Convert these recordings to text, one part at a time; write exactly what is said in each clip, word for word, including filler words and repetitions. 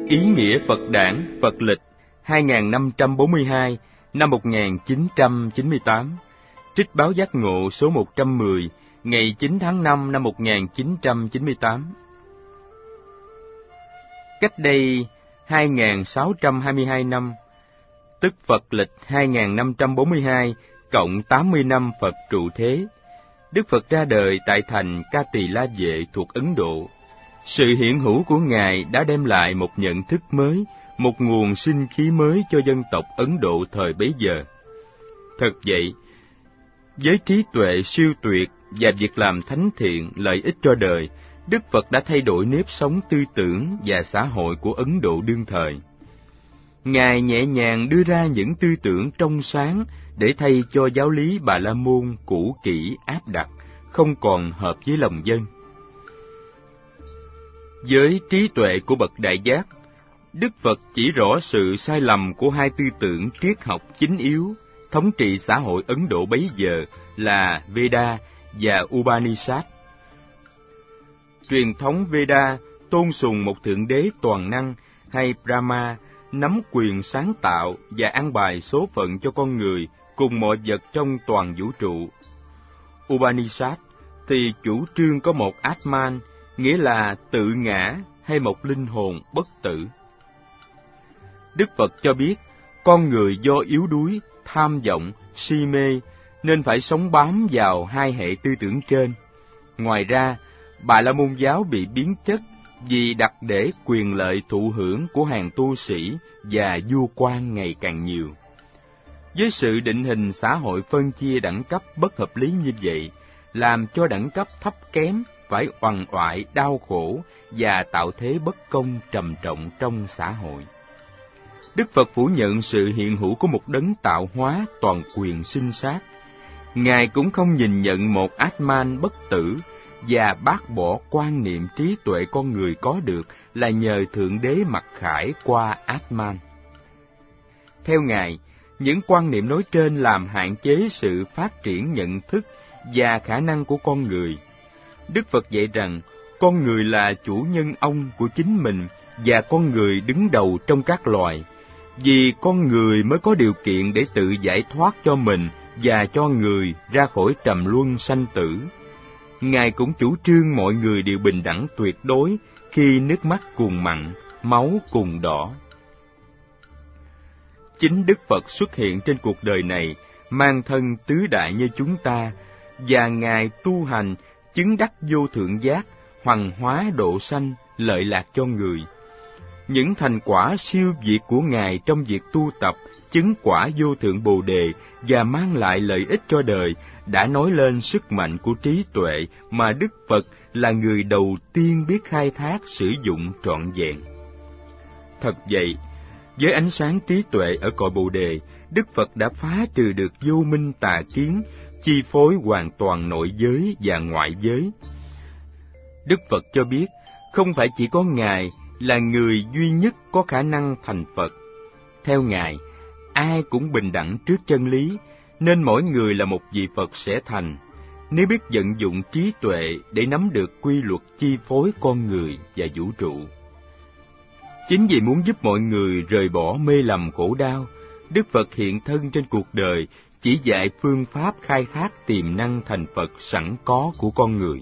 Ý nghĩa Phật Đản, Phật lịch hai nghìn năm trăm bốn mươi hai, năm một nghìn chín trăm chín mươi tám. Trích báo Giác Ngộ số một trăm mười, ngày chín tháng năm năm một nghìn chín trăm chín mươi tám. Cách đây hai nghìn sáu trăm hai mươi hai năm, tức Phật lịch hai nghìn năm trăm bốn mươi hai, cộng tám mươi năm Phật trụ thế, Đức Phật ra đời tại thành Ca Tỳ La Vệ thuộc Ấn Độ. Sự hiện hữu của Ngài đã đem lại một nhận thức mới, một nguồn sinh khí mới cho dân tộc Ấn Độ thời bấy giờ. Thật vậy, với trí tuệ siêu tuyệt và việc làm thánh thiện lợi ích cho đời, Đức Phật đã thay đổi nếp sống tư tưởng và xã hội của Ấn Độ đương thời. Ngài nhẹ nhàng đưa ra những tư tưởng trong sáng để thay cho giáo lý Bà La Môn cũ kỹ áp đặt, không còn hợp với lòng dân. Với trí tuệ của bậc đại giác, Đức Phật chỉ rõ sự sai lầm của hai tư tưởng triết học chính yếu thống trị xã hội Ấn Độ bấy giờ là Veda và Upanishad. Truyền thống Veda tôn sùng một thượng đế toàn năng hay Brahma, nắm quyền sáng tạo và an bài số phận cho con người cùng mọi vật trong toàn vũ trụ. Upanishad thì chủ trương có một Atman, nghĩa là tự ngã hay một linh hồn bất tử. Đức Phật cho biết, con người do yếu đuối, tham vọng, si mê, nên phải sống bám vào hai hệ tư tưởng trên. Ngoài ra, Bà La Môn giáo bị biến chất vì đặt để quyền lợi thụ hưởng của hàng tu sĩ và vua quan ngày càng nhiều. Với sự định hình xã hội phân chia đẳng cấp bất hợp lý như vậy, làm cho đẳng cấp thấp kém phải oằn oại đau khổ và tạo thế bất công trầm trọng trong xã hội. Đức Phật phủ nhận sự hiện hữu của một đấng tạo hóa toàn quyền sinh sát. Ngài cũng không nhìn nhận một Atman bất tử và bác bỏ quan niệm trí tuệ con người có được là nhờ Thượng Đế mặc khải qua Atman. Theo Ngài, những quan niệm nói trên làm hạn chế sự phát triển nhận thức và khả năng của con người. Đức Phật dạy rằng, con người là chủ nhân ông của chính mình và con người đứng đầu trong các loài, vì con người mới có điều kiện để tự giải thoát cho mình và cho người ra khỏi trầm luân sanh tử. Ngài cũng chủ trương mọi người đều bình đẳng tuyệt đối khi nước mắt cùng mặn, máu cùng đỏ. Chính Đức Phật xuất hiện trên cuộc đời này, mang thân tứ đại như chúng ta, và Ngài tu hành, chứng đắc vô thượng giác, hoằng hóa độ sanh, lợi lạc cho người. Những thành quả siêu việt của Ngài trong việc tu tập, chứng quả vô thượng Bồ Đề và mang lại lợi ích cho đời đã nói lên sức mạnh của trí tuệ mà Đức Phật là người đầu tiên biết khai thác sử dụng trọn vẹn. Thật vậy, với ánh sáng trí tuệ ở cội Bồ Đề, Đức Phật đã phá trừ được vô minh tà kiến, chi phối hoàn toàn nội giới và ngoại giới. Đức Phật cho biết, không phải chỉ có Ngài là người duy nhất có khả năng thành Phật. Theo Ngài, ai cũng bình đẳng trước chân lý, nên mỗi người là một vị Phật sẽ thành, nếu biết vận dụng trí tuệ để nắm được quy luật chi phối con người và vũ trụ. Chính vì muốn giúp mọi người rời bỏ mê lầm khổ đau, Đức Phật hiện thân trên cuộc đời, chỉ dạy phương pháp khai thác tiềm năng thành Phật sẵn có của con người.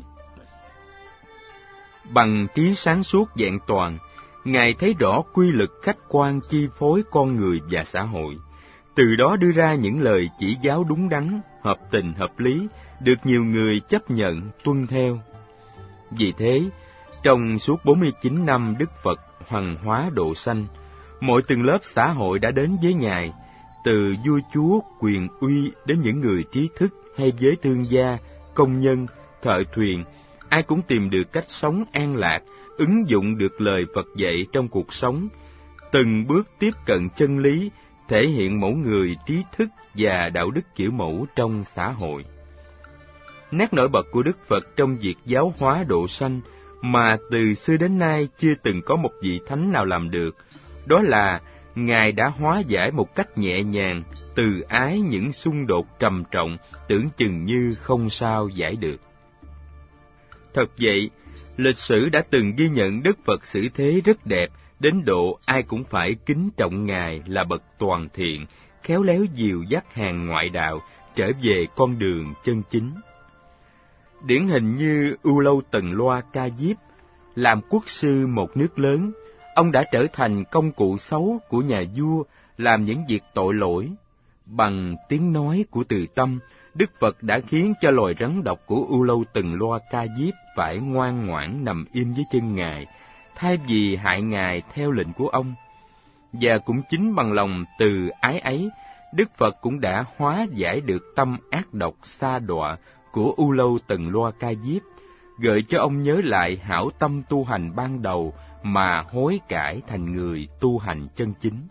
Bằng trí sáng suốt vẹn toàn, Ngài thấy rõ quy luật khách quan chi phối con người và xã hội, từ đó đưa ra những lời chỉ giáo đúng đắn, hợp tình hợp lý, được nhiều người chấp nhận, tuân theo. Vì thế, trong suốt bốn mươi chín năm Đức Phật hoằng hóa độ sanh, mọi tầng lớp xã hội đã đến với Ngài, từ vua chúa, quyền uy đến những người trí thức hay giới thương gia, công nhân, thợ thuyền, ai cũng tìm được cách sống an lạc, ứng dụng được lời Phật dạy trong cuộc sống, từng bước tiếp cận chân lý, thể hiện mẫu người trí thức và đạo đức kiểu mẫu trong xã hội. Nét nổi bật của Đức Phật trong việc giáo hóa độ sanh mà từ xưa đến nay chưa từng có một vị thánh nào làm được, đó là Ngài đã hóa giải một cách nhẹ nhàng, từ ái những xung đột trầm trọng tưởng chừng như không sao giải được. Thật vậy, lịch sử đã từng ghi nhận Đức Phật xử thế rất đẹp, đến độ ai cũng phải kính trọng Ngài là bậc toàn thiện, khéo léo dìu dắt hàng ngoại đạo trở về con đường chân chính. Điển hình như Ưu Lâu Tần Loa Ca Diếp, làm quốc sư một nước lớn, ông đã trở thành công cụ xấu của nhà vua, làm những việc tội lỗi. Bằng tiếng nói của từ tâm, Đức Phật đã khiến cho loài rắn độc của Ưu Lâu Tần Loa Ca Diếp phải ngoan ngoãn nằm im dưới chân Ngài, thay vì hại Ngài theo lệnh của ông. Và cũng chính bằng lòng từ ái ấy, Đức Phật cũng đã hóa giải được tâm ác độc sa đọa của Ưu Lâu Tần Loa Ca Diếp, gợi cho ông nhớ lại hảo tâm tu hành ban đầu mà hối cải thành người tu hành chân chính.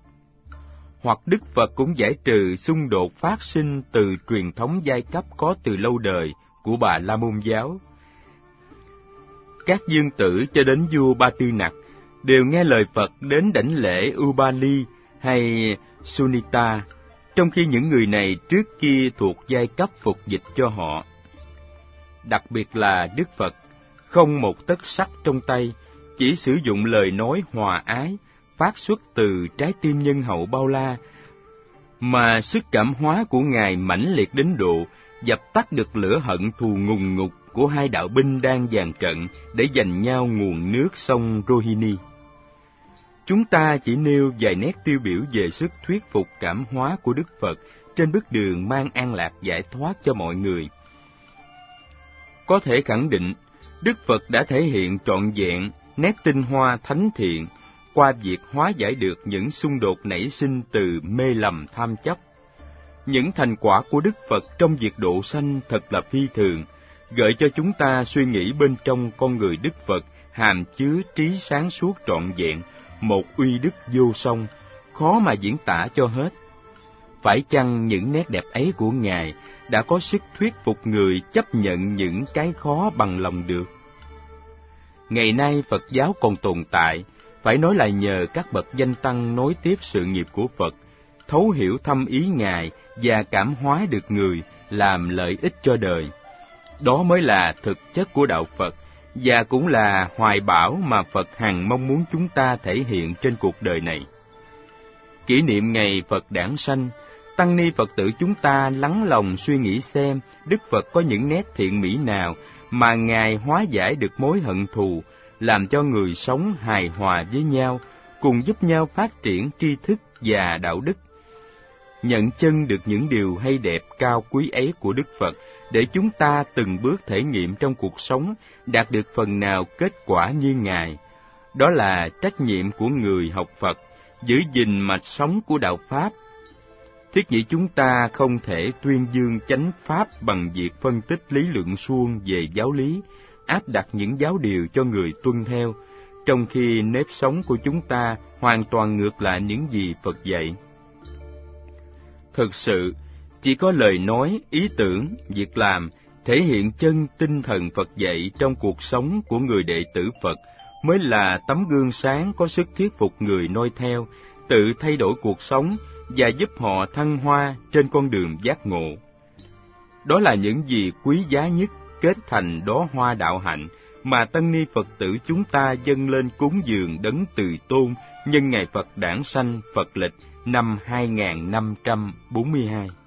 Hoặc Đức Phật cũng giải trừ xung đột phát sinh từ truyền thống giai cấp có từ lâu đời của Bà La Môn giáo. Các dương tử cho đến vua Ba Tư Nặc đều nghe lời Phật đến đảnh lễ Ubali hay Sunita, trong khi những người này trước kia thuộc giai cấp phục dịch cho họ. Đặc biệt là Đức Phật, không một tấc sắt trong tay, chỉ sử dụng lời nói hòa ái, phát xuất từ trái tim nhân hậu bao la, mà sức cảm hóa của Ngài mãnh liệt đến độ dập tắt được lửa hận thù ngùng ngục của hai đạo binh đang dàn trận để giành nhau nguồn nước sông Rohini. Chúng ta chỉ nêu vài nét tiêu biểu về sức thuyết phục cảm hóa của Đức Phật trên bước đường mang an lạc giải thoát cho mọi người. Có thể khẳng định, Đức Phật đã thể hiện trọn vẹn nét tinh hoa thánh thiện qua việc hóa giải được những xung đột nảy sinh từ mê lầm tham chấp. Những thành quả của Đức Phật trong việc độ sanh thật là phi thường, gợi cho chúng ta suy nghĩ bên trong con người Đức Phật hàm chứa trí sáng suốt trọn vẹn, một uy đức vô song, khó mà diễn tả cho hết. Phải chăng những nét đẹp ấy của Ngài đã có sức thuyết phục người chấp nhận những cái khó bằng lòng được? Ngày nay Phật giáo còn tồn tại, phải nói là nhờ các bậc danh tăng nối tiếp sự nghiệp của Phật, thấu hiểu thâm ý Ngài và cảm hóa được người, làm lợi ích cho đời. Đó mới là thực chất của đạo Phật, và cũng là hoài bão mà Phật hằng mong muốn chúng ta thể hiện trên cuộc đời này. Kỷ niệm ngày Phật đản sanh, tăng ni Phật tử chúng ta lắng lòng suy nghĩ xem Đức Phật có những nét thiện mỹ nào mà Ngài hóa giải được mối hận thù, làm cho người sống hài hòa với nhau, cùng giúp nhau phát triển tri thức và đạo đức. Nhận chân được những điều hay đẹp cao quý ấy của Đức Phật, để chúng ta từng bước thể nghiệm trong cuộc sống, đạt được phần nào kết quả như Ngài. Đó là trách nhiệm của người học Phật, giữ gìn mạch sống của đạo Pháp. Thiết nghĩ chúng ta không thể tuyên dương chánh Pháp bằng việc phân tích lý luận suông về giáo lý, áp đặt những giáo điều cho người tuân theo, trong khi nếp sống của chúng ta hoàn toàn ngược lại những gì Phật dạy. Thực sự, chỉ có lời nói, ý tưởng, việc làm thể hiện chân tinh thần Phật dạy trong cuộc sống của người đệ tử Phật mới là tấm gương sáng có sức thuyết phục người noi theo, tự thay đổi cuộc sống và giúp họ thăng hoa trên con đường giác ngộ. Đó là những gì quý giá nhất kết thành đóa hoa đạo hạnh mà tăng ni Phật tử chúng ta dâng lên cúng dường Đấng Từ Tôn nhân ngày Phật đản sanh Phật lịch năm hai nghìn năm trăm bốn mươi hai.